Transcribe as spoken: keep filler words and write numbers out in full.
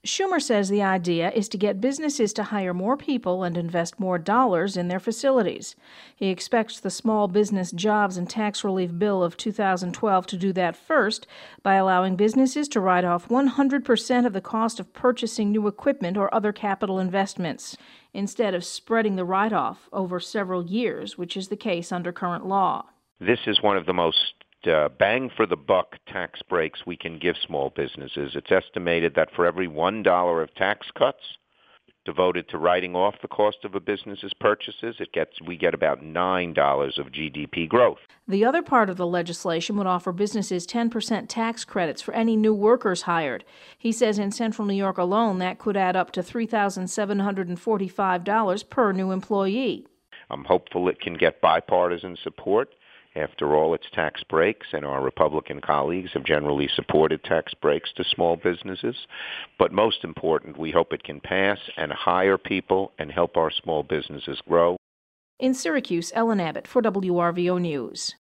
Schumer says the idea is to get businesses to hire more people and invest more dollars in their facilities. He expects the Small Business Jobs and Tax Relief Bill of two thousand twelve to do that first by allowing businesses to write off one hundred percent of the cost of purchasing new equipment or other capital investments, instead of spreading the write-off over several years, which is the case under current law. This is one of the most Uh, bang for the buck tax breaks we can give small businesses. It's estimated that for every one dollar of tax cuts devoted to writing off the cost of a business's purchases, it gets we get about nine dollars of G D P growth. The other part of the legislation would offer businesses ten percent tax credits for any new workers hired. He says in Central New York alone, that could add up to three thousand seven hundred forty-five dollars per new employee. I'm hopeful it can get bipartisan support. After all, it's tax breaks, and our Republican colleagues have generally supported tax breaks to small businesses. But most important, we hope it can pass and hire people and help our small businesses grow. In Syracuse, Ellen Abbott for W R V O News.